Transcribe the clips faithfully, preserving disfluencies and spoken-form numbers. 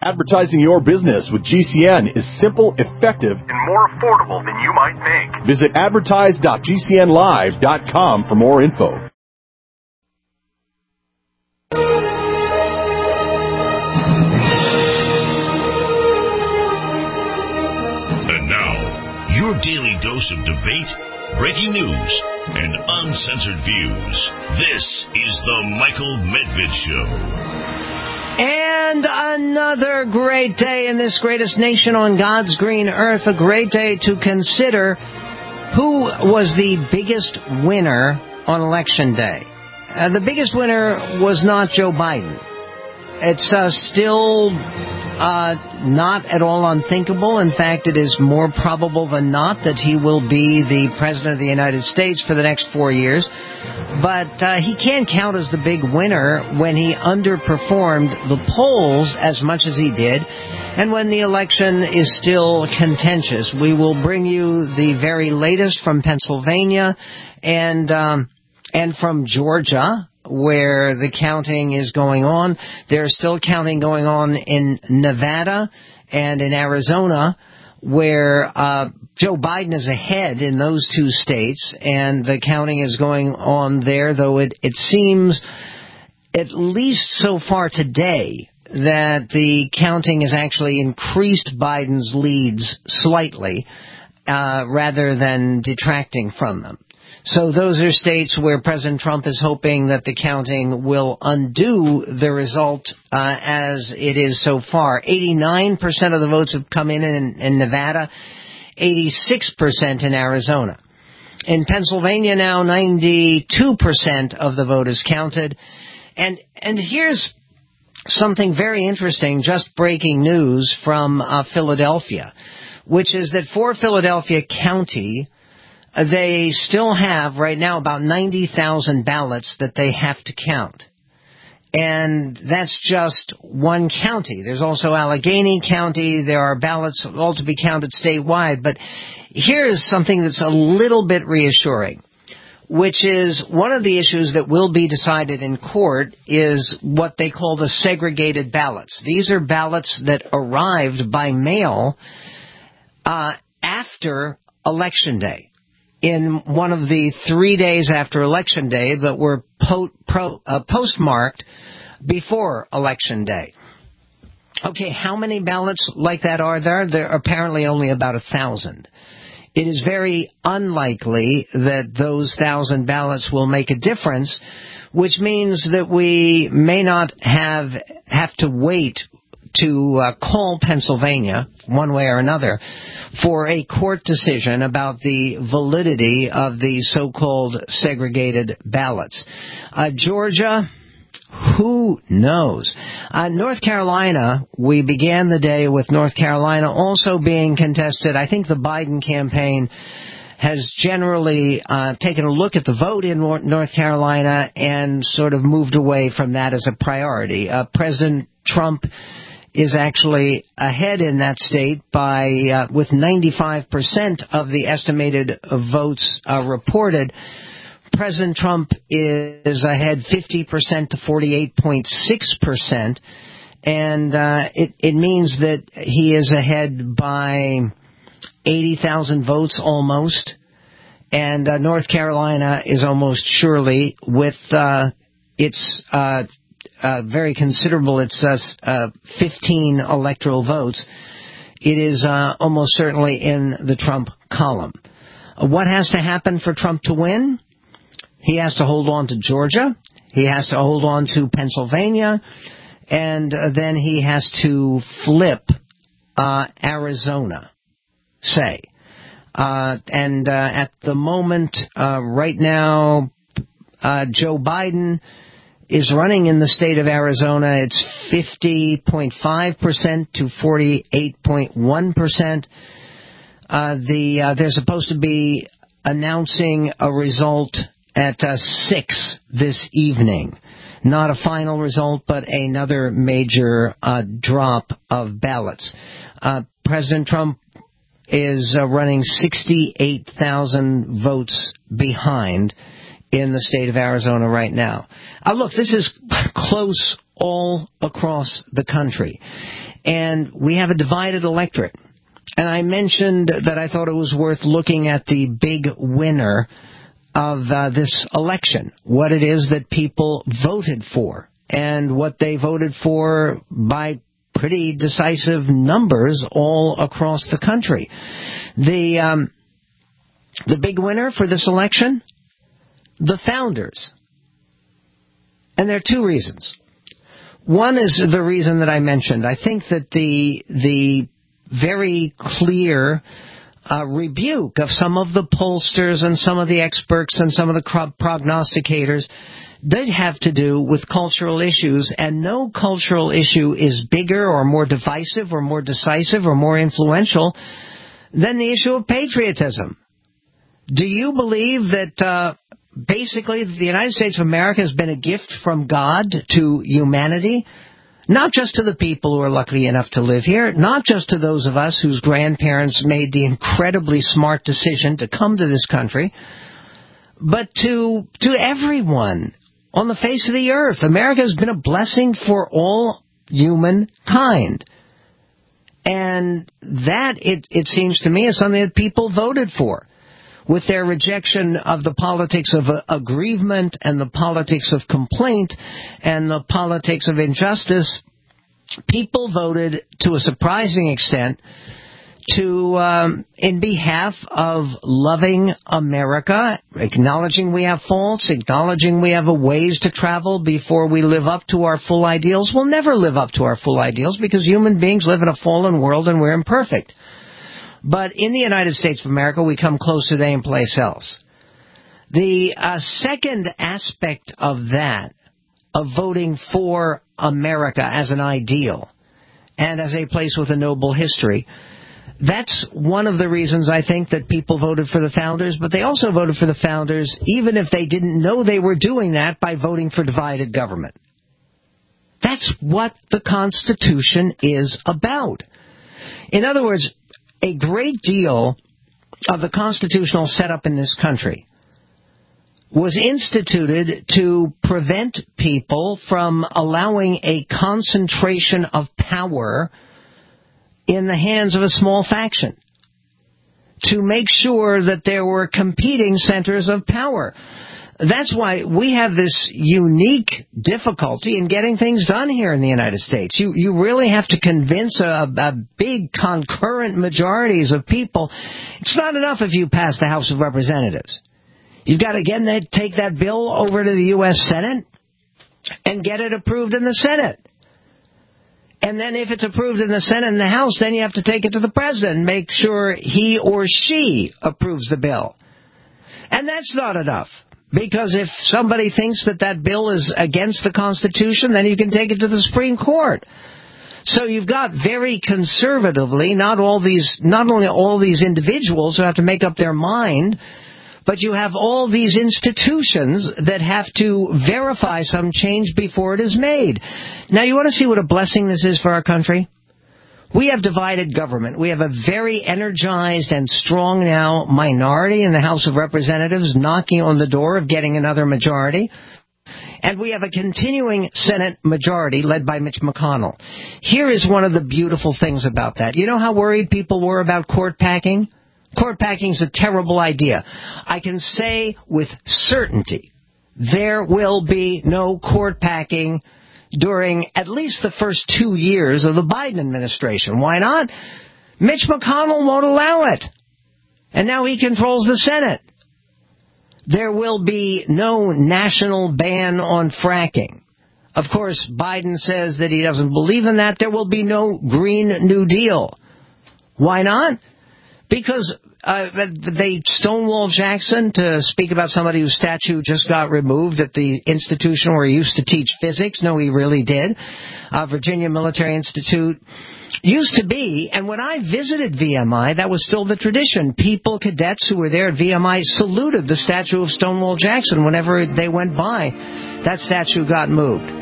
Advertising your business with G C N is simple, effective, and more affordable than you might think. Visit advertise dot g c n live dot com for more info. And now, your daily dose of debate, breaking news, and uncensored views. This is the Michael Medved Show. And another great day in this greatest nation on God's green earth. A great day to consider who was the biggest winner on Election Day. Uh, the biggest winner was not Joe Biden. It's uh, still uh, not at all unthinkable. In fact, it is more probable than not that he will be the President of the United States for the next four years. But uh, he can't count as the big winner when he underperformed the polls as much as he did, and when the election is still contentious. We will bring you the very latest from Pennsylvania and um, and from Georgia, where the counting is going on. There's still counting going on in Nevada and in Arizona, where uh, Joe Biden is ahead in those two states, and the counting is going on there, though it, it seems, at least so far today, that the counting has actually increased Biden's leads slightly, uh, rather than detracting from them. So those are states where President Trump is hoping that the counting will undo the result uh, as it is so far. eighty-nine percent of the votes have come in in, in Nevada, eighty-six percent in Arizona. In Pennsylvania now, ninety-two percent of the vote is counted. And and here's something very interesting, just breaking news from uh, Philadelphia, which is that for Philadelphia County, they still have right now about ninety thousand ballots that they have to count. And that's just one county. There's also Allegheny County. There are ballots all to be counted statewide. But here's something that's a little bit reassuring, which is one of the issues that will be decided in court is what they call the segregated ballots. These are ballots that arrived by mail uh, after Election Day, in one of the three days after Election Day that were po- pro- uh, postmarked before Election Day. Okay, how many ballots like that are there? There are apparently only about a thousand. It is very unlikely that those thousand ballots will make a difference, which means that we may not have have to wait to uh, call Pennsylvania, one way or another, for a court decision about the validity of the so-called segregated ballots. Uh, Georgia, who knows? Uh, North Carolina, we began the day with North Carolina also being contested. I think the Biden campaign has generally uh, taken a look at the vote in North Carolina and sort of moved away from that as a priority. Uh, President Trump is actually ahead in that state by uh, with ninety-five percent of the estimated votes uh, reported. President Trump is ahead fifty percent to forty-eight point six percent, and uh, it, it means that he is ahead by eighty thousand votes almost, and uh, North Carolina is almost surely with uh, its uh, uh, very considerable, it's uh, uh, fifteen electoral votes. It is uh, almost certainly in the Trump column. Uh, what has to happen for Trump to win? He has to hold on to Georgia. He has to hold on to Pennsylvania. And uh, then he has to flip uh, Arizona, say. Uh, and uh, at the moment, uh, right now, uh, Joe Biden is running in the state of Arizona. It's fifty point five percent to forty-eight point one percent. Uh, the uh, they're supposed to be announcing a result at uh, six this evening. Not a final result, but another major uh, drop of ballots. Uh, President Trump is uh, running sixty-eight thousand votes behind in the state of Arizona right now. Uh, look, this is close all across the country. and we have a divided electorate. And I mentioned that I thought it was worth looking at the big winner of uh, this election, what it is that people voted for, and what they voted for by pretty decisive numbers all across the country. The um, the big winner for this election? The founders. And there are two reasons. One is the reason that I mentioned. I think that the the very clear uh, rebuke of some of the pollsters and some of the experts and some of the prognosticators did have to do with cultural issues, and no cultural issue is bigger or more divisive or more decisive or more influential than the issue of patriotism. Do you believe that uh, basically the United States of America has been a gift from God to humanity? Not just to the people who are lucky enough to live here, not just to those of us whose grandparents made the incredibly smart decision to come to this country, but to to everyone on the face of the earth. America has been a blessing for all humankind. And that, it, it seems to me, is something that people voted for. With their rejection of the politics of aggrievement and the politics of complaint and the politics of injustice, people voted to a surprising extent to um, in behalf of loving America, acknowledging we have faults, acknowledging we have a ways to travel before we live up to our full ideals. We'll never live up to our full ideals because human beings live in a fallen world and we're imperfect. But in the United States of America, we come closer than any place else. The uh, second aspect of that, of voting for America as an ideal and as a place with a noble history, that's one of the reasons I think that people voted for the founders, but they also voted for the founders even if they didn't know they were doing that by voting for divided government. That's what the Constitution is about. In other words, a great deal of the constitutional setup in this country was instituted to prevent people from allowing a concentration of power in the hands of a small faction, to make sure that there were competing centers of power. That's why we have this unique difficulty in getting things done here in the United States. You you really have to convince a, a big concurrent majorities of people. It's not enough if you pass the House of Representatives. You've got to again take that bill over to the U S Senate and get it approved in the Senate. And then if it's approved in the Senate and the House, then you have to take it to the President and make sure he or she approves the bill. And that's not enough. Because if somebody thinks that that bill is against the Constitution, then you can take it to the Supreme Court. So you've got very conservatively not all these, not only all these individuals who have to make up their mind, but you have all these institutions that have to verify some change before it is made. Now, you want to see what a blessing this is for our country? We have divided government. We have a very energized and strong now minority in the House of Representatives knocking on the door of getting another majority. And we have a continuing Senate majority led by Mitch McConnell. Here is one of the beautiful things about that. You know how worried people were about court packing? Court packing is a terrible idea. I can say with certainty there will be no court packing during at least the first two years of the Biden administration. Why not? Mitch McConnell won't allow it. And now he controls the Senate. There will be no national ban on fracking. Of course, Biden says that he doesn't believe in that. There will be no Green New Deal. Why not? Because uh, they stonewalled Jackson to speak about somebody whose statue just got removed at the institution where he used to teach physics. No, he really did. Uh, Virginia Military Institute used to be, and when I visited V M I, that was still the tradition. People, cadets who were there at V M I, saluted the statue of Stonewall Jackson whenever they went by. That statue got moved.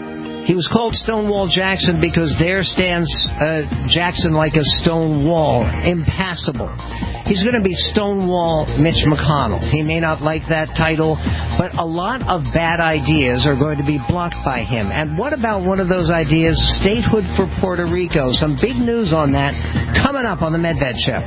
He was called Stonewall Jackson because there stands uh, Jackson like a stone wall, impassable. He's going to be Stonewall Mitch McConnell. He may not like that title, but a lot of bad ideas are going to be blocked by him. And what about one of those ideas, statehood for Puerto Rico? Some big news on that coming up on the Medved Show.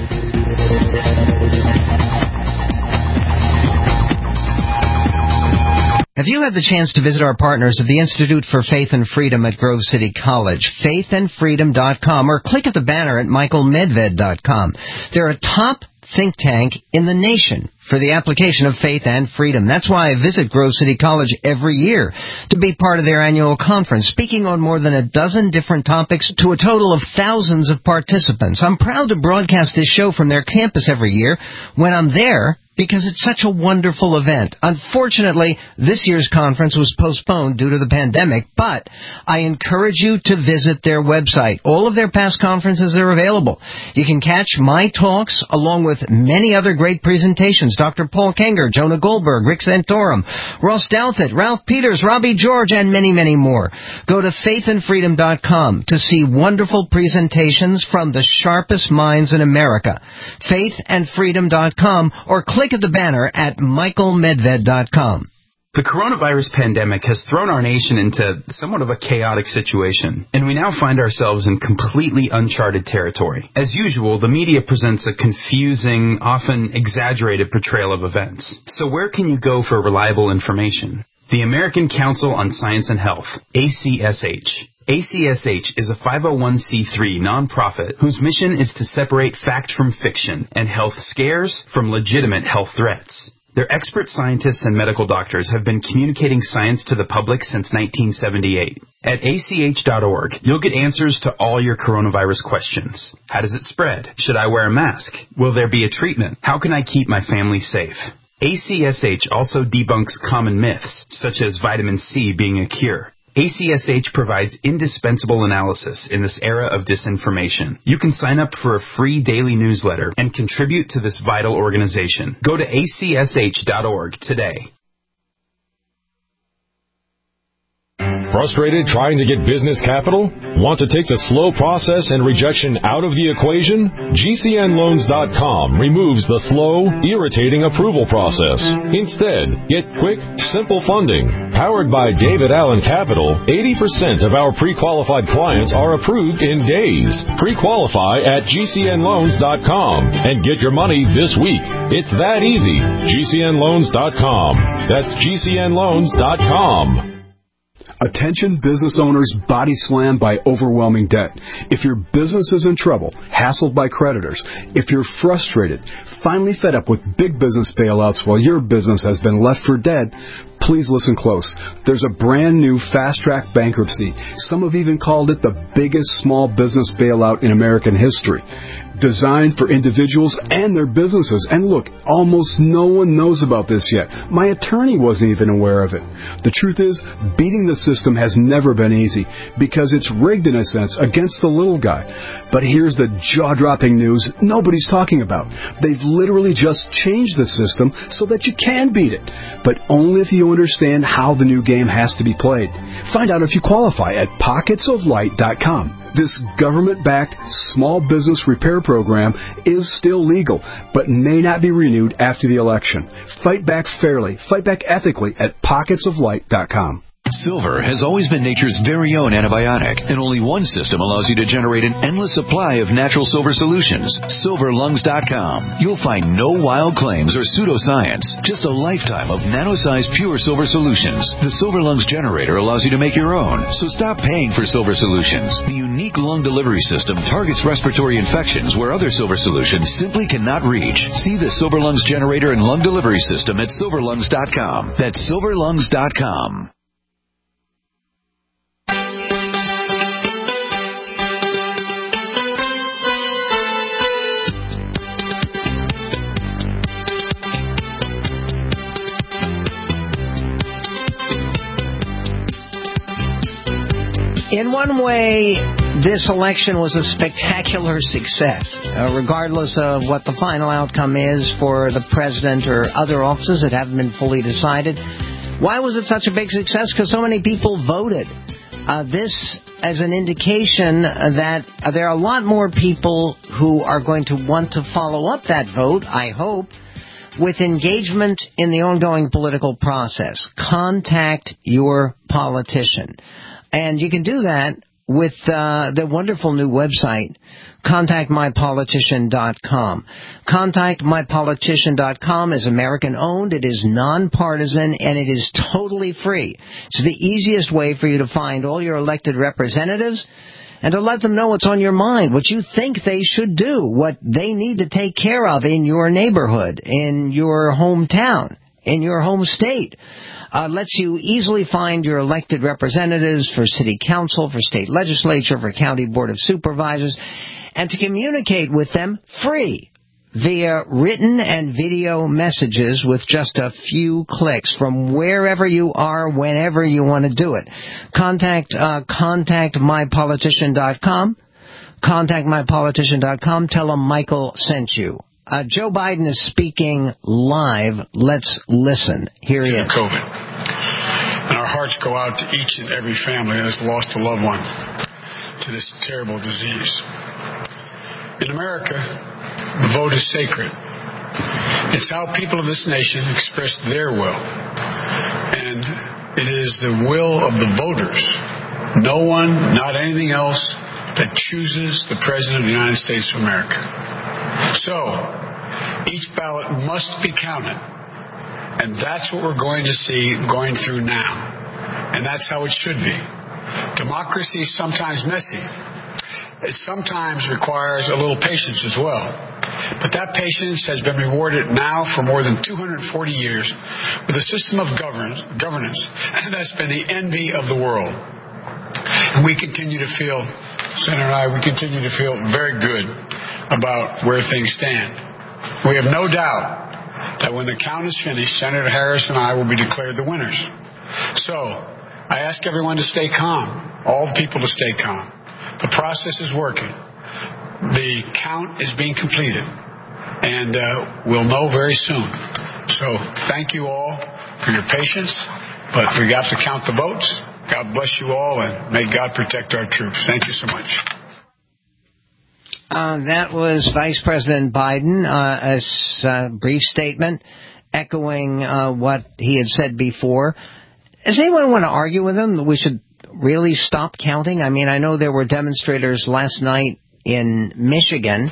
Have you had the chance to visit our partners at the Institute for Faith and Freedom at Grove City College, faith and freedom dot com, or click at the banner at michael medved dot com. They're a top think tank in the nation for the application of faith and freedom. That's why I visit Grove City College every year to be part of their annual conference, speaking on more than a dozen different topics to a total of thousands of participants. I'm proud to broadcast this show from their campus every year when I'm there, because it's such a wonderful event. Unfortunately, this year's conference was postponed due to the pandemic, but I encourage you to visit their website. All of their past conferences are available. You can catch my talks along with many other great presentations. Doctor Paul Kenger, Jonah Goldberg, Rick Santorum, Ross Douthat, Ralph Peters, Robbie George, and many, many more. Go to faith and freedom dot com to see wonderful presentations from the sharpest minds in America. faith and freedom dot com, or click at the banner at michael medved dot com. The coronavirus pandemic has thrown our nation into somewhat of a chaotic situation, and we now find ourselves in completely uncharted territory. As usual, the media presents a confusing, often exaggerated portrayal of events. So where can you go for reliable information? The American Council on Science and Health, A C S H. A C S H is a five oh one c three nonprofit whose mission is to separate fact from fiction and health scares from legitimate health threats. Their expert scientists and medical doctors have been communicating science to the public since nineteen seventy-eight. At A C H dot org, you'll get answers to all your coronavirus questions. How does it spread? Should I wear a mask? Will there be a treatment? How can I keep my family safe? A C S H also debunks common myths, such as vitamin C being a cure. A C S H provides indispensable analysis in this era of disinformation. You can sign up for a free daily newsletter and contribute to this vital organization. Go to A C S H dot org today. Frustrated trying to get business capital? Want to take the slow process and rejection out of the equation? G C N loans dot com removes the slow, irritating approval process. Instead, get quick, simple funding. Powered by David Allen Capital, eighty percent of our pre-qualified clients are approved in days. Pre-qualify at G C N loans dot com and get your money this week. It's that easy. G C N loans dot com. That's G C N loans dot com. Attention business owners body slammed by overwhelming debt. If your business is in trouble, hassled by creditors, if you're frustrated, finally fed up with big business bailouts while your business has been left for dead, please listen close. There's a brand new fast-track bankruptcy. Some have even called it the biggest small business bailout in American history. Designed for individuals and their businesses. And look, almost no one knows about this yet. My attorney wasn't even aware of it. The truth is, beating the system has never been easy because it's rigged in a sense against the little guy. But here's the jaw-dropping news nobody's talking about. They've literally just changed the system so that you can beat it, but only if you understand how the new game has to be played. Find out if you qualify at pockets of light dot com. This government-backed small business repair program is still legal, but may not be renewed after the election. Fight back fairly, fight back ethically at pockets of light dot com. Silver has always been nature's very own antibiotic, and only one system allows you to generate an endless supply of natural silver solutions. silver lungs dot com. You'll find no wild claims or pseudoscience, just a lifetime of nano-sized pure silver solutions. The Silver Lungs generator allows you to make your own, so stop paying for silver solutions. The unique lung delivery system targets respiratory infections where other silver solutions simply cannot reach. See the Silver Lungs generator and lung delivery system at silver lungs dot com. That's silver lungs dot com. In one way, this election was a spectacular success, uh, regardless of what the final outcome is for the president or other offices that haven't been fully decided. Why was it such a big success? Because so many people voted. Uh, this as an indication that uh, there are a lot more people who are going to want to follow up that vote, I hope, with engagement in the ongoing political process. Contact your politician. And you can do that with uh, the wonderful new website, contact my politician dot com. contact my politician dot com is American-owned, it is nonpartisan, and it is totally free. It's the easiest way for you to find all your elected representatives and to let them know what's on your mind, what you think they should do, what they need to take care of in your neighborhood, in your hometown, in your home state. Uh, lets you easily find your elected representatives for city council, for state legislature, for county board of supervisors, and to communicate with them free via written and video messages with just a few clicks from wherever you are, whenever you want to do it. Contact uh, contact my politician dot com. contact my politician dot com. Tell them Michael sent you. Uh, Joe Biden is speaking live. Let's listen. Here he is. COVID. And our hearts go out to each and every family that has lost a loved one to this terrible disease. In America, the vote is sacred. It's how people of this nation express their will. And it is the will of the voters, no one, not anything else, that chooses the President of the United States of America. So, each ballot must be counted. And that's what we're going to see going through now. And that's how it should be. Democracy is sometimes messy. It sometimes requires a little patience as well. But that patience has been rewarded now for more than two hundred forty years with a system of govern- governance. And that's been the envy of the world. And we continue to feel, Senator and I, we continue to feel very good about where things stand. We have no doubt that when the count is finished, Senator Harris and I will be declared the winners. So, I ask everyone to stay calm, all the people to stay calm. The process is working. The count is being completed, and uh, we'll know very soon. So, thank you all for your patience, but we have to count the votes. God bless you all, and may God protect our troops. Thank you so much. Uh, that was Vice President Biden, uh, a uh, brief statement echoing uh, what he had said before. Does anyone want to argue with him that we should really stop counting? I mean, I know there were demonstrators last night in Michigan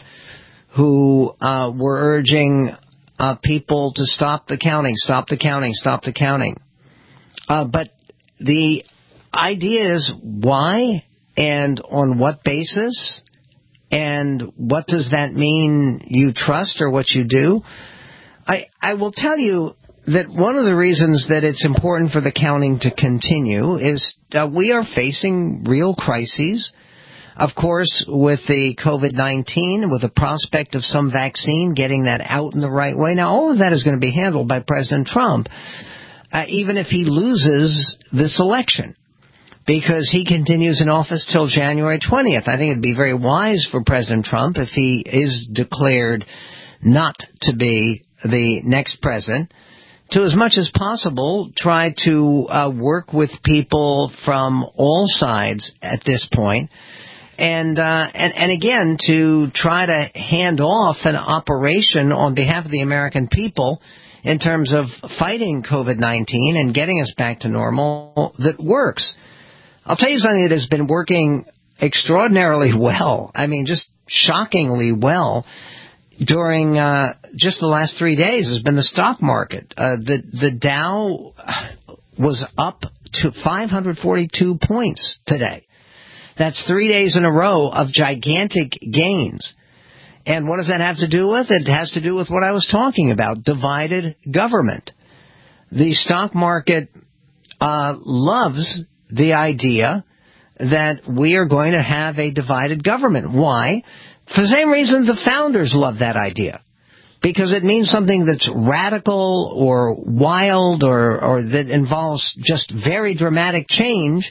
who uh, were urging uh, people to stop the counting, stop the counting, stop the counting. Uh, but the idea is why and on what basis? And what does that mean you trust or what you do? I, I will tell you that one of the reasons that it's important for the counting to continue is that we are facing real crises. Of course, with the COVID nineteen, with the prospect of some vaccine, getting that out in the right way. Now, all of that is going to be handled by President Trump, uh, even if he loses this election, because he continues in office till January twentieth. I think it would be very wise for President Trump, if he is declared not to be the next president, to as much as possible try to uh, work with people from all sides at this point, and, uh, and and again to try to hand off an operation on behalf of the American people in terms of fighting COVID nineteen and getting us back to normal that works. I'll tell you something that has been working extraordinarily well, I mean, just shockingly well, during uh, just the last three days has been the stock market. Uh, the, the Dow was up to five hundred forty-two points today. That's three days in a row of gigantic gains. And what does that have to do with? It has to do with what I was talking about, divided government. The stock market uh, loves the idea that we are going to have a divided government. Why? For the same reason the founders love that idea. Because it means something that's radical or wild or, or that involves just very dramatic change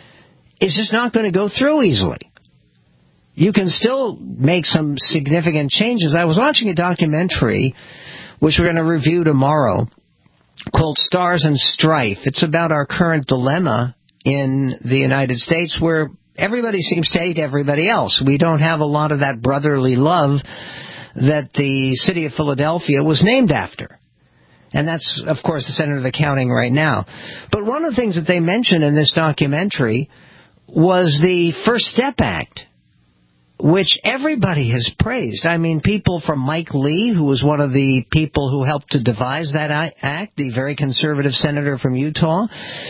is just not going to go through easily. You can still make some significant changes. I was watching a documentary, which we're going to review tomorrow, called Stars and Strife. It's about our current dilemma in the United States where everybody seems to hate everybody else. We don't have a lot of that brotherly love that the city of Philadelphia was named after. And that's, of course, the center of the counting right now. But one of the things that they mentioned in this documentary was the First Step Act, which everybody has praised. I mean, people from Mike Lee, who was one of the people who helped to devise that act, the very conservative senator from Utah,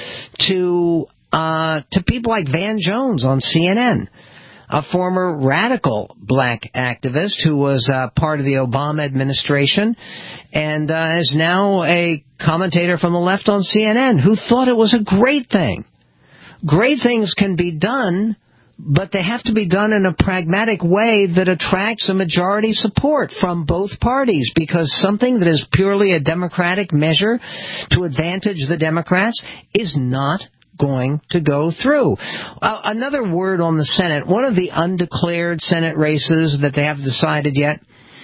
to uh, to people like Van Jones on C N N, a former radical black activist who was uh, part of the Obama administration and uh, is now a commentator from the left on C N N, who thought it was a great thing. Great things can be done, but they have to be done in a pragmatic way that attracts a majority support from both parties, because something that is purely a Democratic measure to advantage the Democrats is not going to go through. Uh, another word on the Senate. One of the undeclared Senate races that they haven't decided yet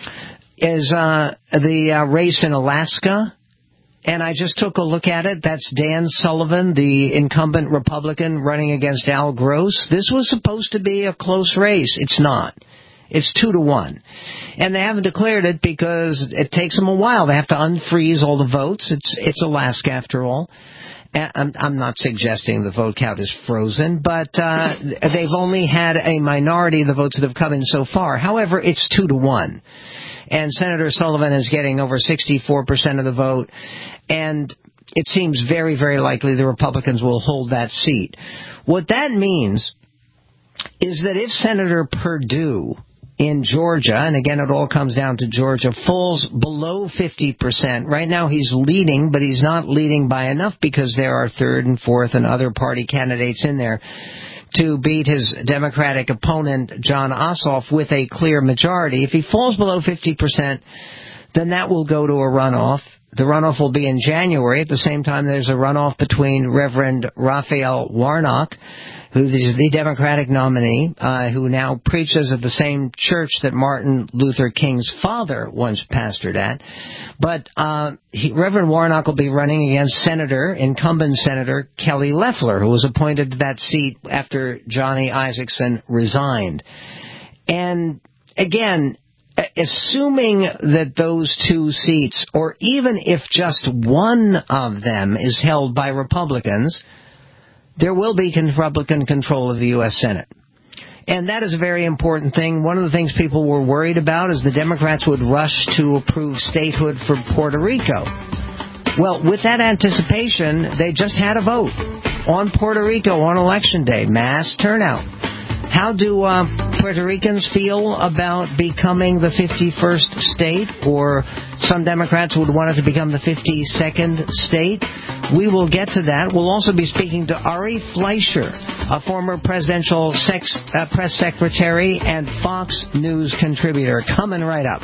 is uh, the uh, race in Alaska. And I just took a look at it. That's Dan Sullivan, the incumbent Republican running against Al Gross. This was supposed to be a close race. It's not. It's two to one. And they haven't declared it because it takes them a while. They have to unfreeze all the votes. It's, it's Alaska after all. I'm, I'm not suggesting the vote count is frozen, but uh, they've only had a minority of the votes that have come in so far. However, it's two to one. And Senator Sullivan is getting over sixty-four percent of the vote, and it seems very, very likely the Republicans will hold that seat. What that means is that if Senator Perdue in Georgia, and again it all comes down to Georgia, falls below fifty percent, right now he's leading, but he's not leading by enough because there are third and fourth and other party candidates in there to beat his Democratic opponent, Jon Ossoff, with a clear majority. If he falls below fifty percent, then that will go to a runoff. The runoff will be in January. At the same time, there's a runoff between Reverend Raphael Warnock, who is the Democratic nominee, uh, who now preaches at the same church that Martin Luther King's father once pastored at. But uh, he, Reverend Warnock will be running against Senator, incumbent Senator Kelly Loeffler, who was appointed to that seat after Johnny Isakson resigned. And again, assuming that those two seats, or even if just one of them is held by Republicans, there will be Republican control of the U S Senate. And that is a very important thing. One of the things people were worried about is the Democrats would rush to approve statehood for Puerto Rico. Well, with that anticipation, they just had a vote on Puerto Rico on Election Day, mass turnout. How do uh, Puerto Ricans feel about becoming the fifty-first state? Or some Democrats would want it to become the fifty-second state. We will get to that. We'll also be speaking to Ari Fleischer, a former presidential sex, uh, press secretary and Fox News contributor. Coming right up.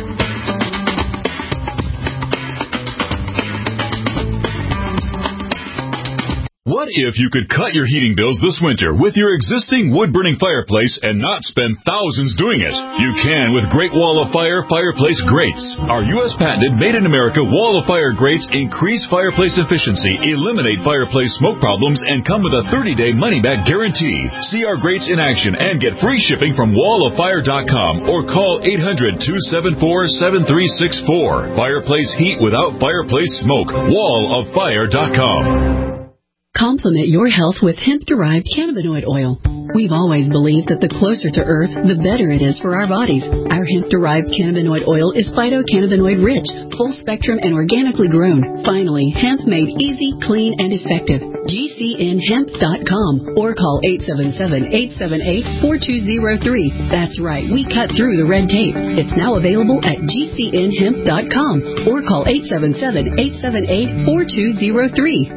What if you could cut your heating bills this winter with your existing wood-burning fireplace and not spend thousands doing it? You can with Great Wall of Fire Fireplace Grates. Our U S patented made-in-America Wall of Fire grates increase fireplace efficiency, eliminate fireplace smoke problems, and come with a thirty-day money-back guarantee. See our grates in action and get free shipping from wall of fire dot com or call eight hundred, two seven four, seven three six four. Fireplace heat without fireplace smoke. wall of fire dot com. Complement your health with hemp-derived cannabinoid oil. We've always believed that the closer to Earth, the better it is for our bodies. Our hemp-derived cannabinoid oil is phytocannabinoid-rich, full-spectrum, and organically grown. Finally, hemp made easy, clean, and effective. G C N hemp dot com or call eight seven seven, eight seven eight, four two zero three. That's right, we cut through the red tape. It's now available at G C N hemp dot com or call eight seven seven, eight seven eight, four two zero three.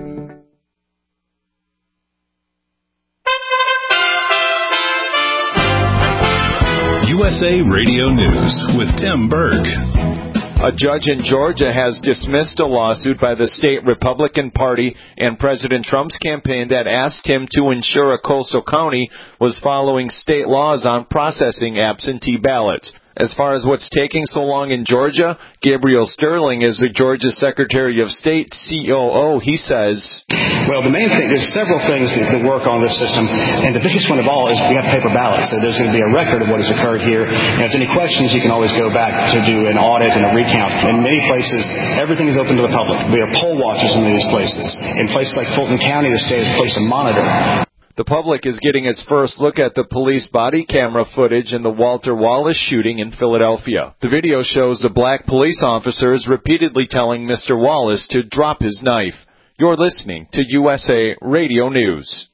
U S A Radio News with Tim Berg. A judge in Georgia has dismissed a lawsuit by the state Republican Party and President Trump's campaign that asked him to ensure a coastal county was following state laws on processing absentee ballots. As far as what's taking so long in Georgia, Gabriel Sterling is the Georgia Secretary of State, C O O. He says, well, the main thing, there's several things that, that work on this system, and the biggest one of all is we have paper ballots. So there's going to be a record of what has occurred here. And if there's any questions, you can always go back to do an audit and a recount. In many places, everything is open to the public. We have poll watchers in many of these places. In places like Fulton County, the state has placed a monitor. The public is getting its first look at the police body camera footage in the Walter Wallace shooting in Philadelphia. The video shows the black police officers repeatedly telling Mister Wallace to drop his knife. You're listening to U S A Radio News.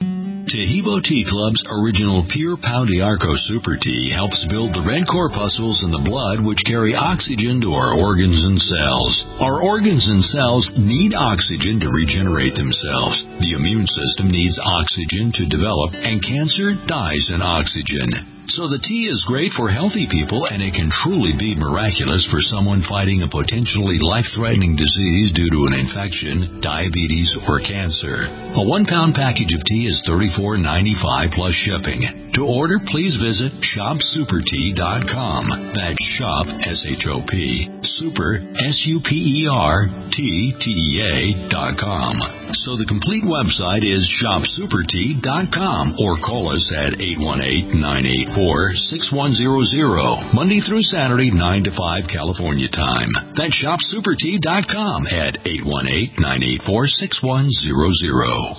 Taheebo Tea Club's original Pure Pau d'Arco Super Tea helps build the red corpuscles in the blood which carry oxygen to our organs and cells. Our organs and cells need oxygen to regenerate themselves. The immune system needs oxygen to develop, and cancer dies in oxygen. So the tea is great for healthy people, and it can truly be miraculous for someone fighting a potentially life-threatening disease due to an infection, diabetes, or cancer. A one-pound package of tea is thirty-four ninety-five plus shipping. To order, please visit shop super tea dot com. That's shop, S H O P, super, S U P E R, T, T E A dot com. So the complete website is shop super tea dot com, or call us at eight one eight, nine eight four, six one zero zero, Monday through Saturday, nine to five California time. That's shop super tea dot com at eight one eight, nine eight four, six one zero zero.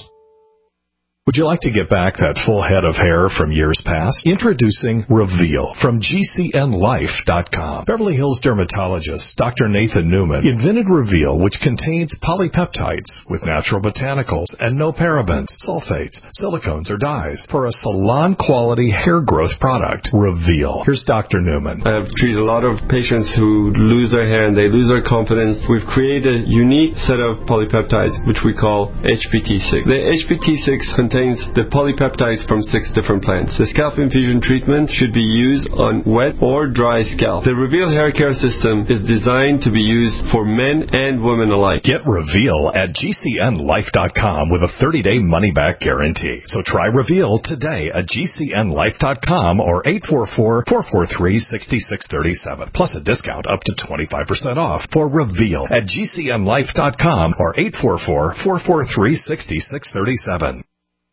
Would you like to get back that full head of hair from years past? Introducing Reveal from G C N life dot com. Beverly Hills dermatologist Doctor Nathan Newman invented Reveal, which contains polypeptides with natural botanicals and no parabens, sulfates, silicones, or dyes for a salon-quality hair growth product. Reveal. Here's Doctor Newman. I've treated a lot of patients who lose their hair and they lose their confidence. We've created a unique set of polypeptides, which we call H P T six. The H P T six contains contains the polypeptides from six different plants. The scalp infusion treatment should be used on wet or dry scalp. The Reveal hair care system is designed to be used for men and women alike. Get Reveal at G C N life dot com with a thirty-day money-back guarantee. So try Reveal today at G C N life dot com or eight four four, four four three, six six three seven, plus a discount up to twenty-five percent off for Reveal at G C N life dot com or eight four four, four four three, six six three seven.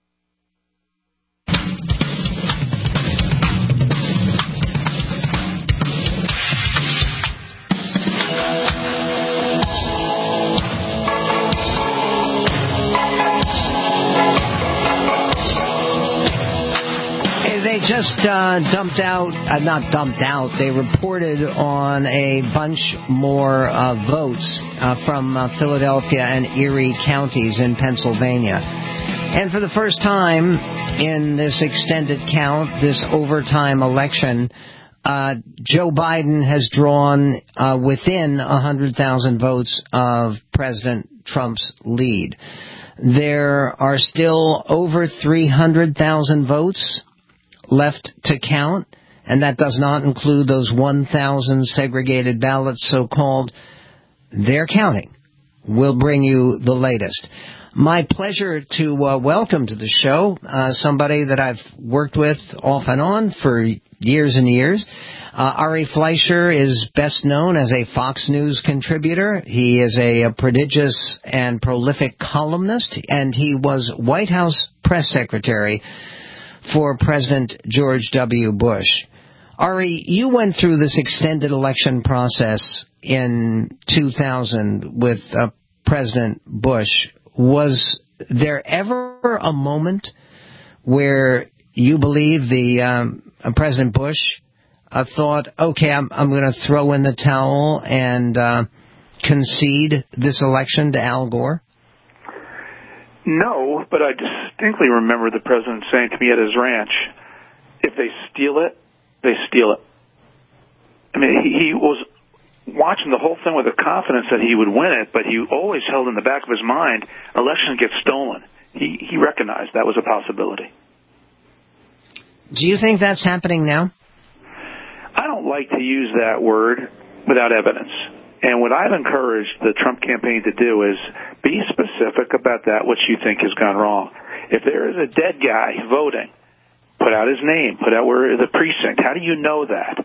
They just uh, dumped out, uh, not dumped out, they reported on a bunch more uh, votes uh, from uh, Philadelphia and Erie counties in Pennsylvania. And for the first time in this extended count, this overtime election, uh, Joe Biden has drawn uh, within one hundred thousand votes of President Trump's lead. There are still over three hundred thousand votes left to count, and that does not include those one thousand segregated ballots, so-called. They're counting. We'll bring you the latest. My pleasure to uh, welcome to the show uh, somebody that I've worked with off and on for years and years. Uh, Ari Fleischer is best known as a Fox News contributor. He is a, a prodigious and prolific columnist, and he was White House press secretary for President George W. Bush. Ari, you went through this extended election process in two thousand with uh, President Bush. Was there ever a moment where you believe the um, uh, President Bush uh, thought, okay, I'm, I'm going to throw in the towel and uh, concede this election to Al Gore? No, but I distinctly remember the president saying to me at his ranch, if they steal it, they steal it. I mean, he, he was watching the whole thing with the confidence that he would win it, but he always held in the back of his mind, elections get stolen. He, he recognized that was a possibility. Do you think that's happening now? I don't like to use that word without evidence. And what I've encouraged the Trump campaign to do is be specific about that which you think has gone wrong. If there is a dead guy voting, put out his name, put out where the precinct. How do you know that?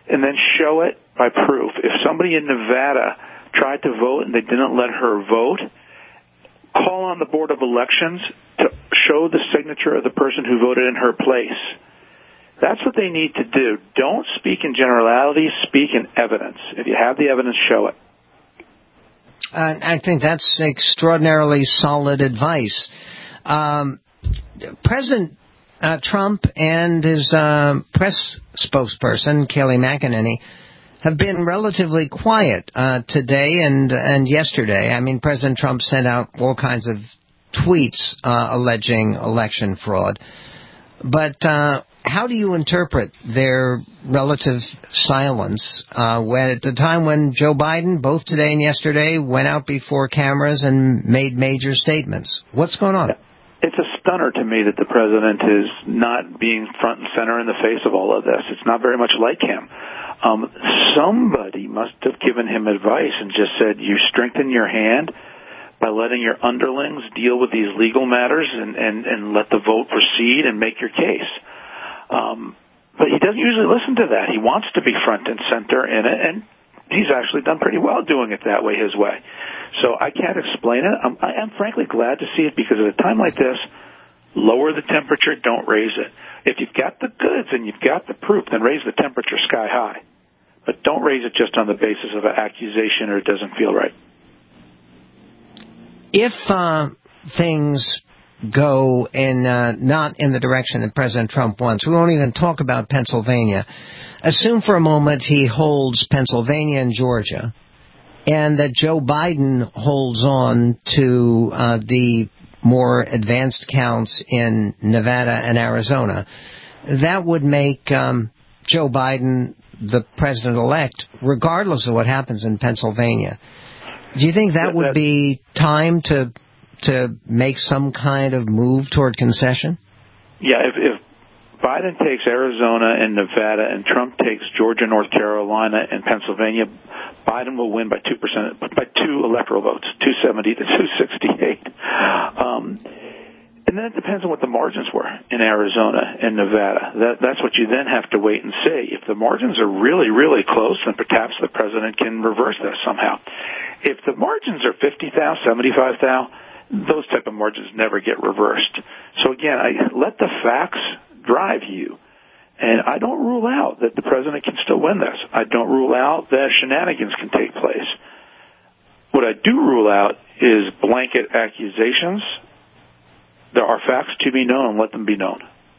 and then show it by proof. If somebody in Nevada tried to vote and they didn't let her vote, call on the Board of Elections to show the signature of the person who voted in her place. That's what they need to do. Don't speak in generalities, speak in evidence. If you have the evidence, show it. Uh, I think that's extraordinarily solid advice. Um, President uh, Trump and his uh, press spokesperson, Kayleigh McEnany, have been relatively quiet uh, today and and yesterday. I mean, President Trump sent out all kinds of tweets uh, alleging election fraud. But uh, how do you interpret their relative silence uh, when at the time when Joe Biden, both today and yesterday, went out before cameras and made major statements? What's going on? It's a stunner to me that the president is not being front and center in the face of all of this. It's not very much like him. Um, somebody must have given him advice and just said, you strengthen your hand by letting your underlings deal with these legal matters and, and, and let the vote proceed and make your case. Um, but he doesn't usually listen to that. He wants to be front and center in it, and he's actually done pretty well doing it that way, his way. So I can't explain it. I'm, I am frankly glad to see it because at a time like this, lower the temperature, don't raise it. If you've got the goods and you've got the proof, then raise the temperature sky high. But don't raise it just on the basis of an accusation or it doesn't feel right. If uh, things go in uh, not in the direction that President Trump wants, we won't even talk about Pennsylvania. Assume for a moment he holds Pennsylvania and Georgia, and that Joe Biden holds on to uh, the more advanced counts in Nevada and Arizona. That would make um, Joe Biden the president-elect, regardless of what happens in Pennsylvania. Do you think that would be time to to make some kind of move toward concession? Yeah, if, if Biden takes Arizona and Nevada and Trump takes Georgia, North Carolina, and Pennsylvania, Biden will win by two percent, by two electoral votes, two seventy to two sixty-eight. Um, and then it depends on what the margins were in Arizona and Nevada. That, that's what you then have to wait and see. If the margins are really, really close, then perhaps the president can reverse this somehow. If the margins are fifty thousand, seventy-five thousand, those type of margins never get reversed. So again, I let the facts drive you. And I don't rule out that the president can still win this. I don't rule out that shenanigans can take place. What I do rule out is blanket accusations. There are facts to be known. Let them be known.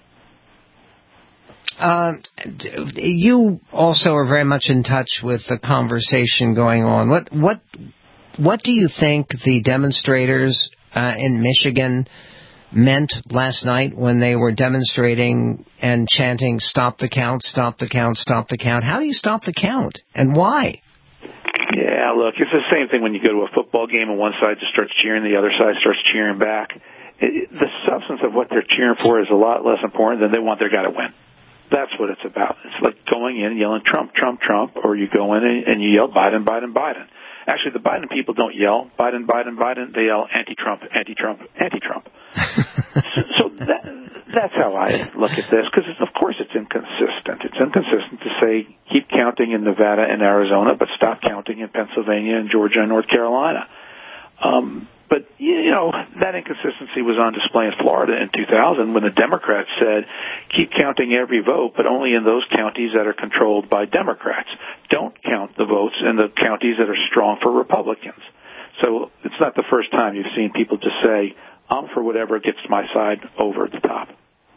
Uh, you also are very much in touch with the conversation going on. What what what do you think the demonstrators uh, in Michigan meant last night when they were demonstrating and chanting, "Stop the count, stop the count, stop the count"? How do you stop the count, and why? Yeah, look, it's the same thing when you go to a football game and one side just starts cheering, the other side starts cheering back. It, the substance of what they're cheering for is a lot less important than they want their guy to win. That's what it's about. It's like going in and yelling Trump, Trump, Trump, or you go in and, and you yell Biden, Biden, Biden. Actually, the Biden people don't yell Biden, Biden, Biden. They yell anti-Trump, anti-Trump, anti-Trump. so so that, that's how I look at this, because of course it's inconsistent. It's inconsistent to say keep counting in Nevada and Arizona, but stop counting in Pennsylvania and Georgia and North Carolina. Um, But, you know, that inconsistency was on display in Florida in two thousand when the Democrats said, keep counting every vote, but only in those counties that are controlled by Democrats. Don't count the votes in the counties that are strong for Republicans. So it's not the first time you've seen people just say, I'm for whatever gets my side over the top.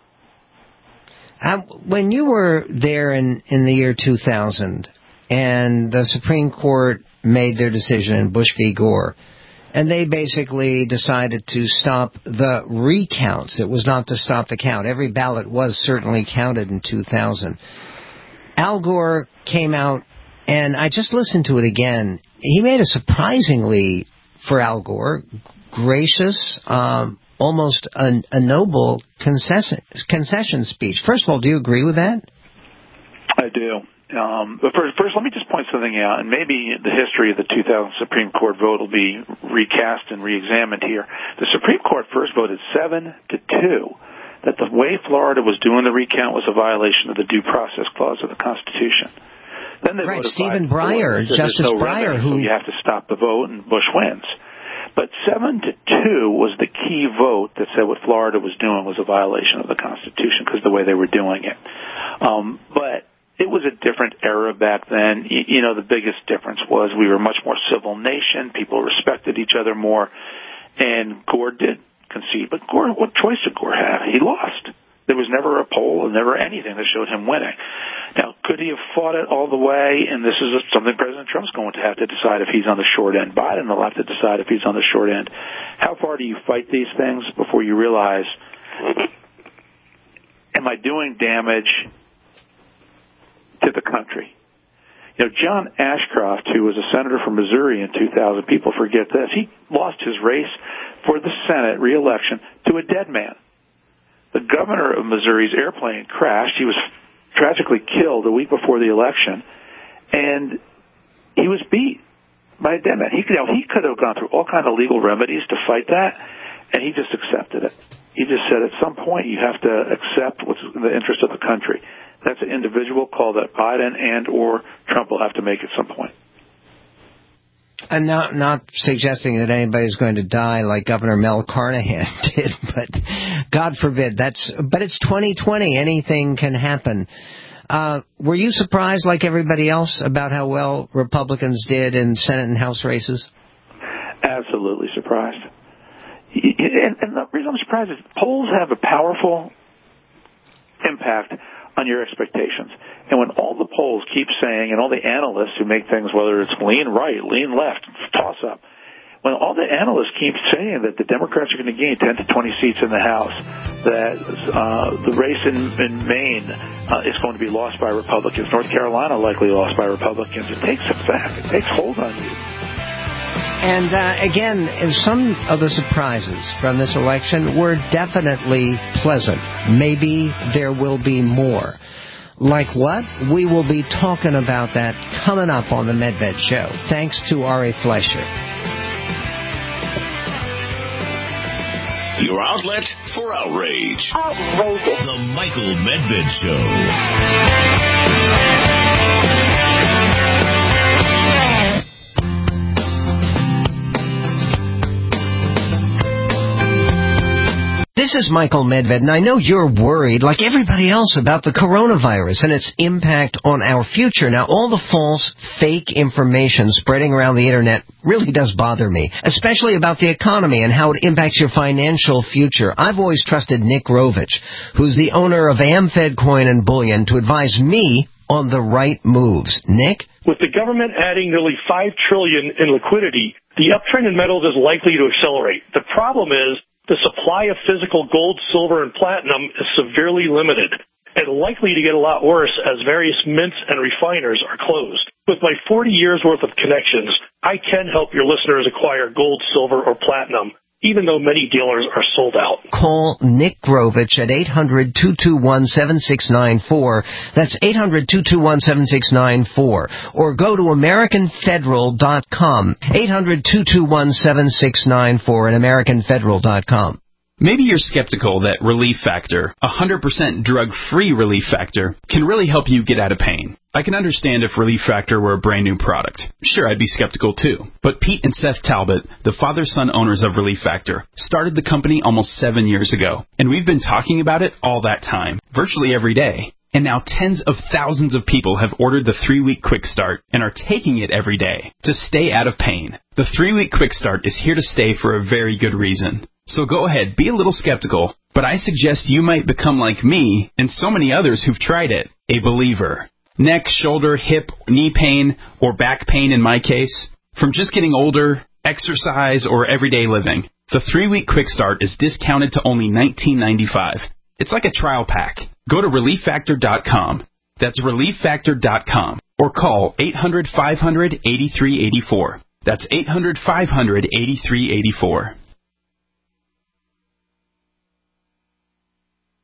Um, when you were there in, in the year two thousand and the Supreme Court made their decision in Bush v. Gore, and they basically decided to stop the recounts. It was not to stop the count. Every ballot was certainly counted in two thousand. Al Gore came out, and I just listened to it again. He made a surprisingly, for Al Gore, gracious, um, almost a, a noble concession, concession speech. First of all, do you agree with that? I do. Um, but first, first, let me just point something out, and maybe the history of the two thousand Supreme Court vote will be recast and reexamined here. The Supreme Court first voted seven to two that the way Florida was doing the recount was a violation of the Due Process Clause of the Constitution. Then they right, voted Stephen five Breyer, to four. Justice no Breyer, remedy, who so you have to stop the vote, and Bush wins. But seven to two was the key vote that said what Florida was doing was a violation of the Constitution because the way they were doing it. Um, but it was a different era back then. You, you know, the biggest difference was we were a much more civil nation. People respected each other more. And Gore did concede. But Gore, what choice did Gore have? He lost. There was never a poll and never anything that showed him winning. Now, could he have fought it all the way? And this is something President Trump's going to have to decide if he's on the short end. Biden will have to decide if he's on the short end. How far do you fight these things before you realize, am I doing damage to the country? You know, John Ashcroft, who was a senator from Missouri in two thousand, people forget this. He lost his race for the Senate re-election to a dead man. The governor of Missouri's airplane crashed. He was tragically killed a week before the election, and he was beat by a dead man. He, you know, he could have gone through all kinds of legal remedies to fight that, and he just accepted it. He just said at some point you have to accept what's in the interest of the country. That's an individual call that Biden and or Trump will have to make at some point. And not not suggesting that anybody's going to die like Governor Mel Carnahan did, but God forbid. That's but it's twenty twenty. Anything can happen. Uh, were you surprised, like everybody else, about how well Republicans did in Senate and House races? Absolutely surprised. And, and the reason I'm surprised is polls have a powerful impact on your expectations. And when all the polls keep saying, and all the analysts who make things, whether it's lean right, lean left, toss up, when all the analysts keep saying that the Democrats are going to gain ten to twenty seats in the House, that uh, the race in, in Maine uh, is going to be lost by Republicans, North Carolina likely lost by Republicans, it takes effect. It takes hold on you. And uh, again, some of the surprises from this election were definitely pleasant. Maybe there will be more. Like what? We will be talking about that coming up on the Medved Show. Thanks to Ari Fleischer. Your outlet for outrage. Outrageous. The Michael Medved Show. This is Michael Medved, and I know you're worried, like everybody else, about the coronavirus and its impact on our future. Now, all the false, fake information spreading around the Internet really does bother me, especially about the economy and how it impacts your financial future. I've always trusted Nick Rovich, who's the owner of AmFed Coin and Bullion, to advise me on the right moves. Nick? With the government adding nearly five trillion dollars in liquidity, the uptrend in metals is likely to accelerate. The problem is, the supply of physical gold, silver, and platinum is severely limited and likely to get a lot worse as various mints and refiners are closed. With my forty years worth of connections, I can help your listeners acquire gold, silver, or platinum, even though many dealers are sold out. Call Nick Grovich at eight hundred, two two one, seven six nine four. That's eight hundred, two two one, seven six nine four. Or go to American Federal dot com. eight hundred, two two one, seven six nine four at American Federal dot com. Maybe you're skeptical that Relief Factor, a one hundred percent drug-free Relief Factor, can really help you get out of pain. I can understand if Relief Factor were a brand new product. Sure, I'd be skeptical too. But Pete and Seth Talbot, the father-son owners of Relief Factor, started the company almost seven years ago. And we've been talking about it all that time, virtually every day. And now tens of thousands of people have ordered the three-week Quick Start and are taking it every day to stay out of pain. The three-week Quick Start is here to stay for a very good reason. So go ahead, be a little skeptical, but I suggest you might become like me and so many others who've tried it, a believer. Neck, shoulder, hip, knee pain, or back pain in my case, from just getting older, exercise, or everyday living. The three-week Quick Start is discounted to only nineteen ninety-five dollars. It's like a trial pack. Go to relief factor dot com. That's relief factor dot com. Or call eight hundred, five hundred, eighty-three eighty-four. That's eight hundred, five hundred, eighty-three eighty-four.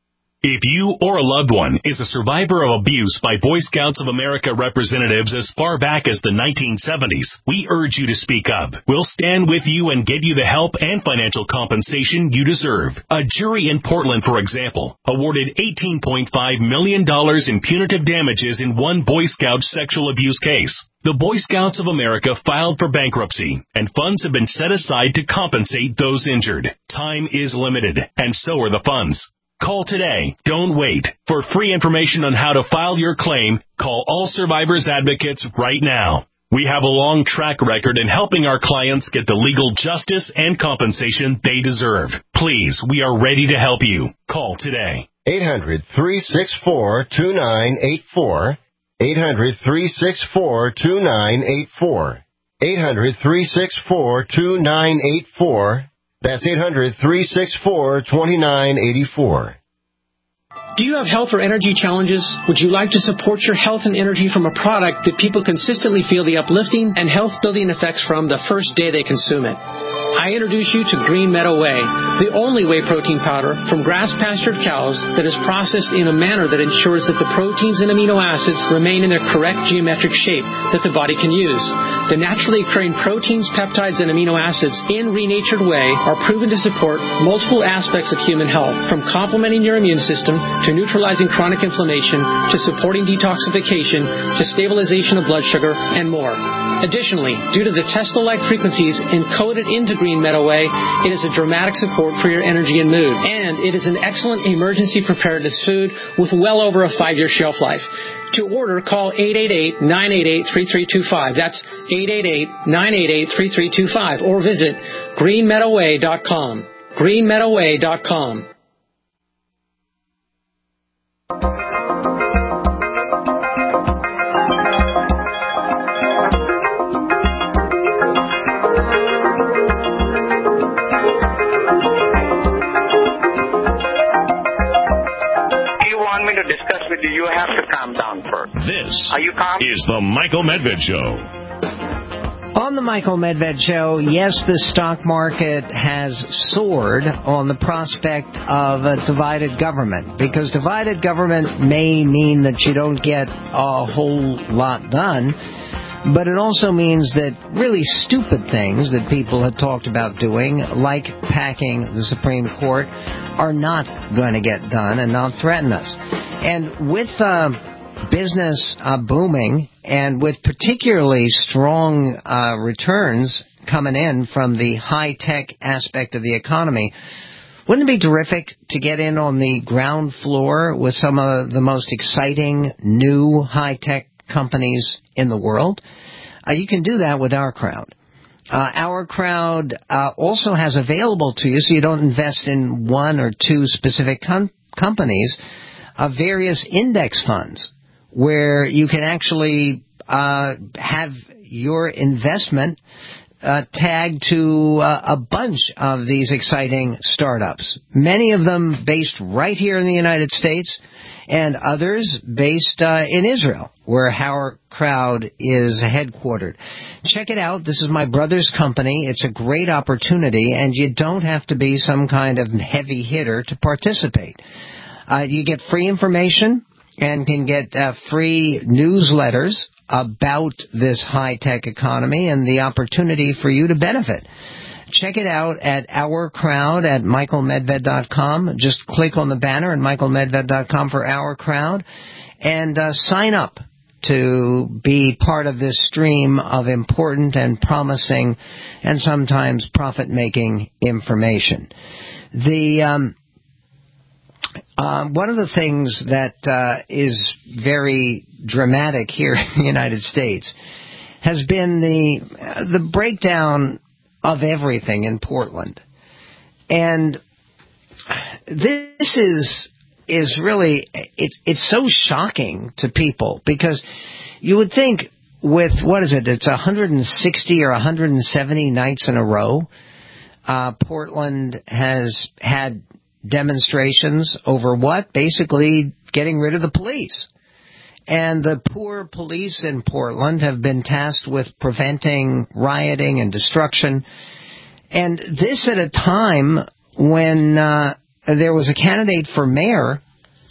If you or a loved one is a survivor of abuse by Boy Scouts of America representatives as far back as the nineteen seventies, we urge you to speak up. We'll stand with you and give you the help and financial compensation you deserve. A jury in Portland, for example, awarded eighteen point five million dollars in punitive damages in one Boy Scout sexual abuse case. The Boy Scouts of America filed for bankruptcy, and funds have been set aside to compensate those injured. Time is limited, and so are the funds. Call today. Don't wait. For free information on how to file your claim, call All Survivors Advocates right now. We have a long track record in helping our clients get the legal justice and compensation they deserve. Please, we are ready to help you. Call today. eight hundred, three six four, two nine eight four. eight hundred, three six four, two nine eight four. eight hundred, three six four, two nine eight four. That's eight hundred, three six four, two nine eight four. Do you have health or energy challenges? Would you like to support your health and energy from a product that people consistently feel the uplifting and health-building effects from the first day they consume it? I introduce you to Green Meadow Whey, the only whey protein powder from grass-pastured cows that is processed in a manner that ensures that the proteins and amino acids remain in their correct geometric shape that the body can use. The naturally occurring proteins, peptides, and amino acids in renatured whey are proven to support multiple aspects of human health, from complementing your immune system to neutralizing chronic inflammation, to supporting detoxification, to stabilization of blood sugar, and more. Additionally, due to the Tesla-like frequencies encoded into Green Meadow Whey, it is a dramatic support for your energy and mood. And it is an excellent emergency preparedness food with well over a five-year shelf life. To order, call eight eight eight, nine eight eight, three three two five. That's eight eight eight, nine eight eight, three three two five. Or visit green meadow whey dot com. green meadow whey dot com. To discuss with you, you have to calm down first. This Are you calm? is the Michael Medved Show. On the Michael Medved Show, yes, the stock market has soared on the prospect of a divided government, because divided government may mean that you don't get a whole lot done, but it also means that really stupid things that people had talked about doing, like packing the Supreme Court, are not going to get done and not threaten us. And with uh, business uh, booming, and with particularly strong uh, returns coming in from the high-tech aspect of the economy, wouldn't it be terrific to get in on the ground floor with some of the most exciting new high-tech companies in the world? Uh, you can do that with Our Crowd. Uh, Our Crowd uh, also has available to you, so you don't invest in one or two specific com- companies, uh, various index funds where you can actually uh, have your investment uh, tagged to uh, a bunch of these exciting startups, many of them based right here in the United States, and others based uh, in Israel, where Our Crowd is headquartered. Check it out. This is my brother's company. It's a great opportunity, and you don't have to be some kind of heavy hitter to participate. Uh, you get free information and can get uh, free newsletters about this high-tech economy and the opportunity for you to benefit. Check it out at Our Crowd at michael medved dot com. Just click on the banner at michael medved dot com for Our Crowd and uh, sign up to be part of this stream of important and promising and sometimes profit-making information. The um, uh, one of the things that uh, is very dramatic here in the United States has been the uh, the breakdown of everything in Portland. And this is is really, it's it's so shocking to people, because you would think with, what is it, it's one hundred sixty or one hundred seventy nights in a row, uh, Portland has had demonstrations over what? Basically getting rid of the police. And the poor police in Portland have been tasked with preventing rioting and destruction. And this at a time when uh, there was a candidate for mayor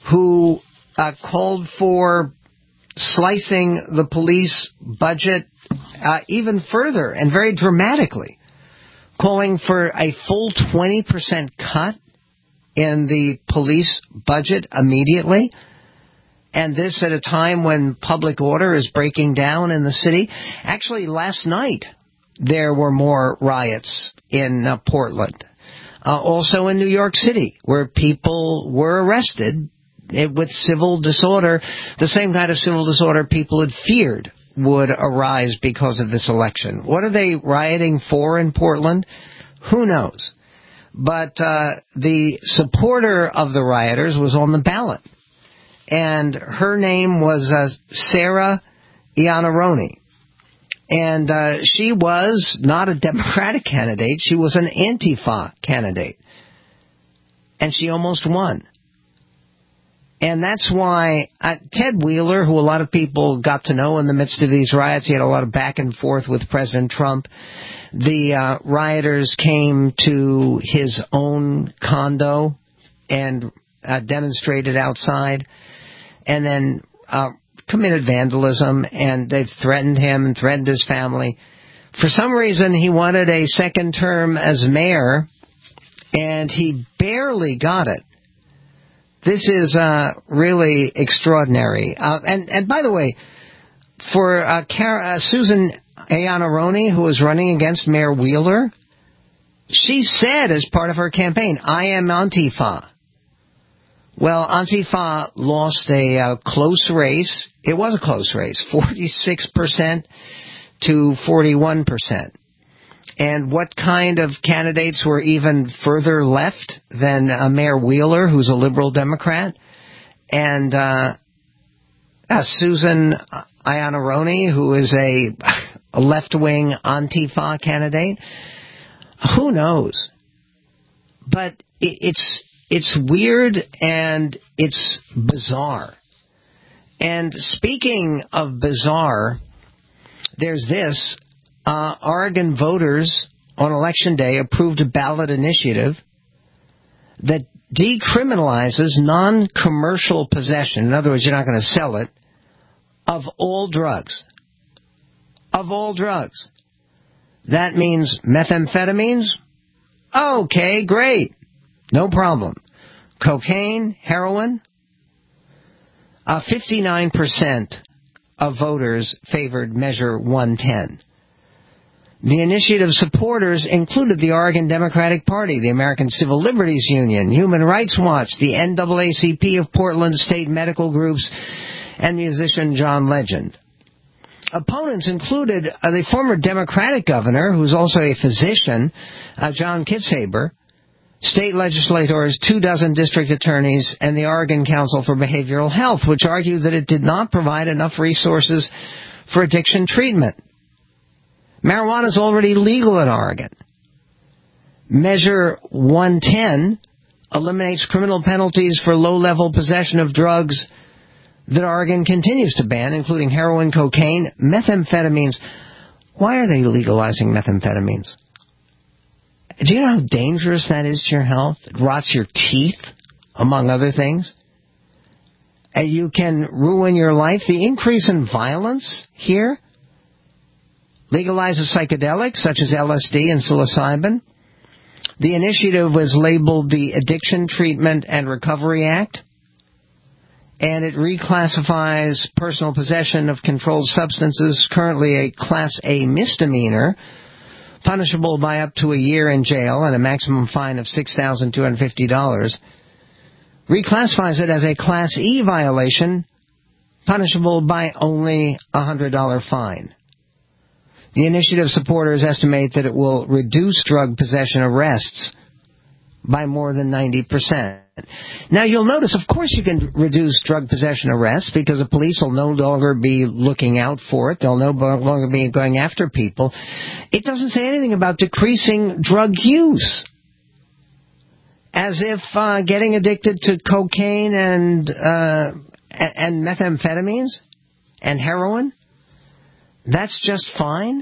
who uh, called for slicing the police budget uh, even further and very dramatically, calling for a full twenty percent cut in the police budget immediately. And this at a time when public order is breaking down in the city. Actually, last night there were more riots in uh, Portland. Uh, also in New York City, where people were arrested with civil disorder, the same kind of civil disorder people had feared would arise because of this election. What are they rioting for in Portland? Who knows? But uh, the supporter of the rioters was on the ballot. And her name was uh, Sarah Iannarone. And uh, she was not a Democratic candidate. She was an Antifa candidate. And she almost won. And that's why uh, Ted Wheeler, who a lot of people got to know in the midst of these riots, he had a lot of back and forth with President Trump. The uh, rioters came to his own condo and uh, demonstrated outside, and then uh, committed vandalism, and they threatened him and threatened his family. For some reason, he wanted a second term as mayor, and he barely got it. This is uh, really extraordinary. Uh, and, and by the way, for uh, Car- uh, Susan Iannarone, who is running against Mayor Wheeler, she said as part of her campaign, I am Antifa. Well, Antifa lost a uh, close race. It was a close race, forty-six percent to forty-one percent. And what kind of candidates were even further left than uh, Mayor Wheeler, who's a liberal Democrat, and uh, uh, Susan Iannarone, who is a, a left-wing Antifa candidate? Who knows? But it, it's it's weird and it's bizarre. And speaking of bizarre, there's this. Uh, Oregon voters on Election Day approved a ballot initiative that decriminalizes non-commercial possession, in other words, you're not going to sell it, of all drugs. Of all drugs. That means methamphetamines? Okay, great. No problem. Cocaine, heroin? Uh, fifty-nine percent of voters favored Measure one ten. The initiative supporters included the Oregon Democratic Party, the American Civil Liberties Union, Human Rights Watch, the N double A C P of Portland, state medical groups, and musician John Legend. Opponents included uh, the former Democratic governor, who's also a physician, uh, John Kitzhaber, state legislators, two dozen district attorneys, and the Oregon Council for Behavioral Health, which argued that it did not provide enough resources for addiction treatment. Marijuana is already legal in Oregon. Measure one ten eliminates criminal penalties for low-level possession of drugs that Oregon continues to ban, including heroin, cocaine, methamphetamines. Why are they legalizing methamphetamines? Do you know how dangerous that is to your health? It rots your teeth, among other things. And you can ruin your life. The increase in violence here legalizes psychedelics such as L S D and psilocybin. The initiative was labeled the Addiction Treatment and Recovery Act, and it reclassifies personal possession of controlled substances, currently a Class A misdemeanor, punishable by up to a year in jail and a maximum fine of six thousand two hundred fifty dollars, reclassifies it as a Class E violation, punishable by only a one hundred dollars fine. The initiative supporters estimate that it will reduce drug possession arrests by more than ninety percent. Now, you'll notice, of course, you can reduce drug possession arrests because the police will no longer be looking out for it. They'll no longer be going after people. It doesn't say anything about decreasing drug use. As if uh, getting addicted to cocaine and, uh, and methamphetamines and heroin, that's just fine.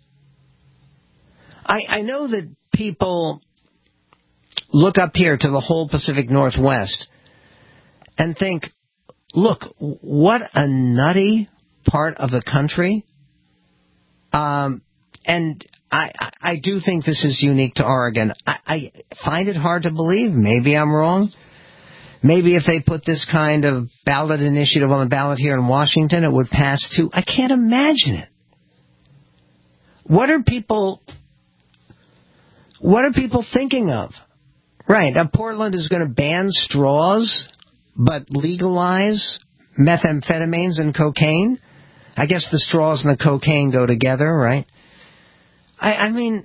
I, I know that people look up here to the whole Pacific Northwest and think, look, what a nutty part of the country. Um, and I, I do think this is unique to Oregon. I, I find it hard to believe. Maybe I'm wrong. Maybe if they put this kind of ballot initiative on the ballot here in Washington, it would pass too. I can't imagine it. What are people, what are people thinking of? Right, now Portland is going to ban straws, but legalize methamphetamines and cocaine. I guess the straws and the cocaine go together, right? I, I mean,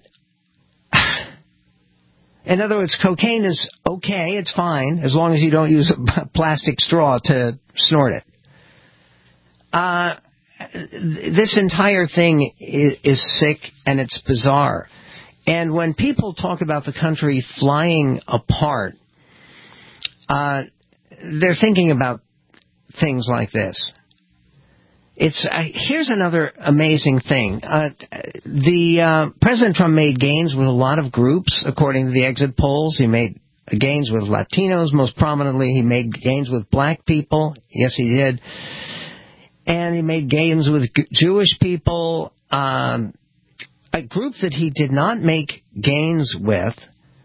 in other words, cocaine is okay, it's fine, as long as you don't use a plastic straw to snort it. Uh, this entire thing is, is sick and it's bizarre. And when people talk about the country flying apart, uh, they're thinking about things like this. It's uh, here's another amazing thing. Uh, the uh, President Trump made gains with a lot of groups, according to the exit polls. He made gains with Latinos, most prominently. He made gains with black people. Yes, he did. And he made gains with G- Jewish people. Um, a group that he did not make gains with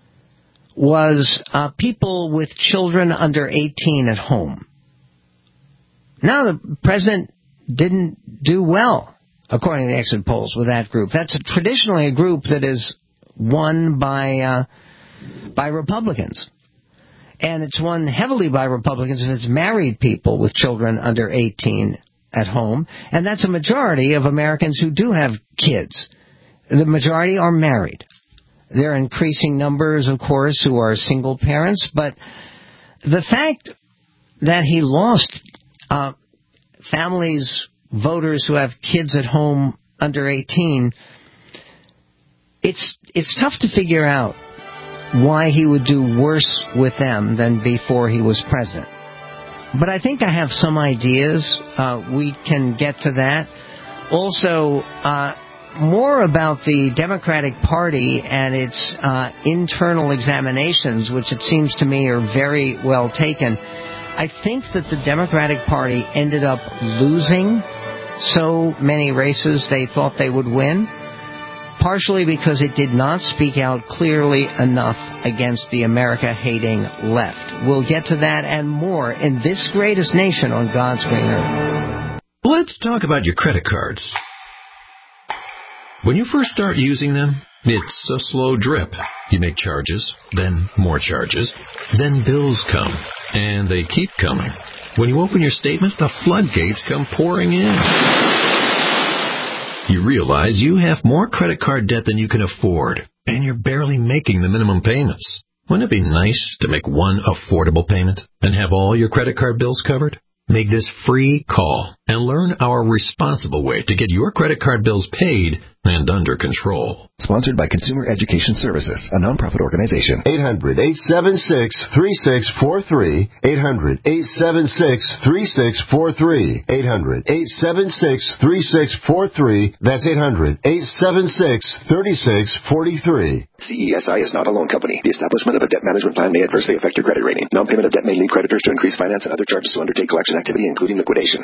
was uh, people with children under eighteen at home. Now, the president didn't do well, according to the exit polls, with that group. That's a, traditionally a group that is won by uh, by Republicans. And it's won heavily by Republicans if it's married people with children under eighteen at home. And that's a majority of Americans who do have kids. The majority are married. There are increasing numbers, of course, who are single parents. But the fact that he lost uh, families, voters who have kids at home under eighteen, it's it's tough to figure out why he would do worse with them than before he was president. But I think I have some ideas. Uh, we can get to that. Also, uh, more about the Democratic Party and its uh, internal examinations, which it seems to me are very well taken. I think that the Democratic Party ended up losing so many races they thought they would win, partially because it did not speak out clearly enough against the America-hating left. We'll get to that and more in this greatest nation on God's green earth. Let's talk about your credit cards. When you first start using them, it's a slow drip. You make charges, then more charges, then bills come, and they keep coming. When you open your statements, the floodgates come pouring in. You realize you have more credit card debt than you can afford, and you're barely making the minimum payments. Wouldn't it be nice to make one affordable payment and have all your credit card bills covered? Make this free call and learn our responsible way to get your credit card bills paid and under control. Sponsored by Consumer Education Services, a nonprofit organization. eight hundred, eight seven six, three six four three. eight hundred, eight seven six, three six four three. eight hundred, eight seven six, three six four three. That's eight hundred, eight seven six, three six four three. C E S I is not a loan company. The establishment of a debt management plan may adversely affect your credit rating. Non-payment of debt may lead creditors to increase finance and other charges to undertake collection activity, including liquidation.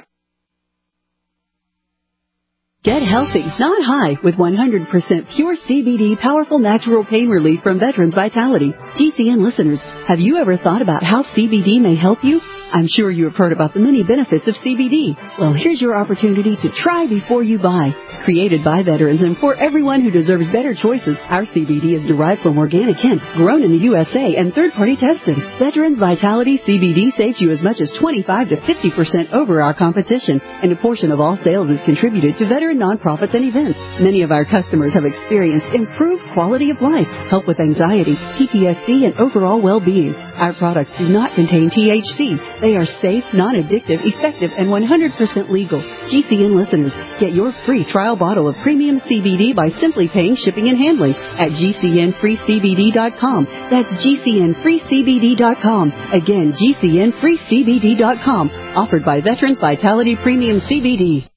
Get healthy, not high, with one hundred percent pure C B D powerful natural pain relief from Veterans Vitality. G C N listeners, have you ever thought about how C B D may help you? I'm sure you have heard about the many benefits of C B D. Well, here's your opportunity to try before you buy. Created by veterans and for everyone who deserves better choices, our C B D is derived from organic hemp, grown in the U S A, and third-party tested. Veterans Vitality C B D saves you as much as twenty-five to fifty percent over our competition, and a portion of all sales is contributed to veteran nonprofits and events. Many of our customers have experienced improved quality of life, help with anxiety, P T S D, and overall well-being. Our products do not contain T H C. They are safe, non-addictive, effective, and one hundred percent legal. G C N listeners, get your free trial bottle of premium C B D by simply paying shipping and handling at G C N free C B D dot com. That's G C N free C B D dot com. Again, G C N free C B D dot com. Offered by Veterans Vitality Premium C B D.